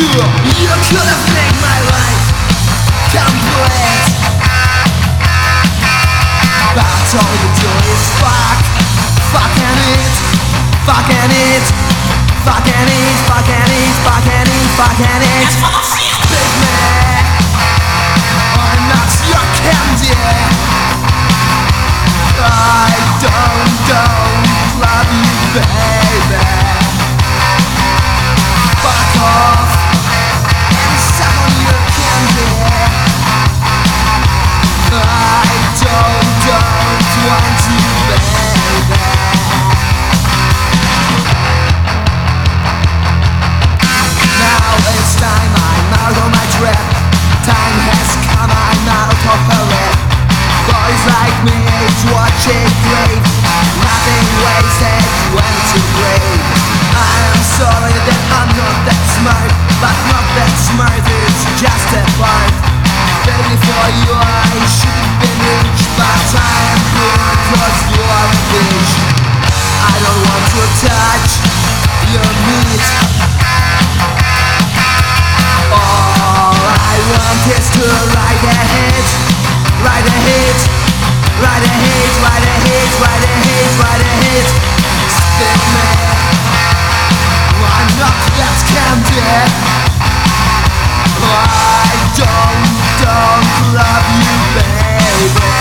You could have made my life complete, but all you do is fucking it, fucking it, fucking it, fucking it, fucking it, fucking it. Big man, I'm not your candy. I don't love you, baby. Fuck off and suck on your candy. I don't want you, baby. Now it's time, I'm out on my trip. Time has come, I'm out of her. Boys like me age watching grave. Nothing wasted went to grave. I am sorry that I'm not that smart, but not that smart, it's just a part. Baby, for you I should have been rich, but I am poor cause you are a bitch. I don't want to touch your meat. All I want is to ride a hit, ride a hit, ride a hit, ride a hit, ride a hit, ride a hit. Stick me, I'm not that candy. I don't love you, baby.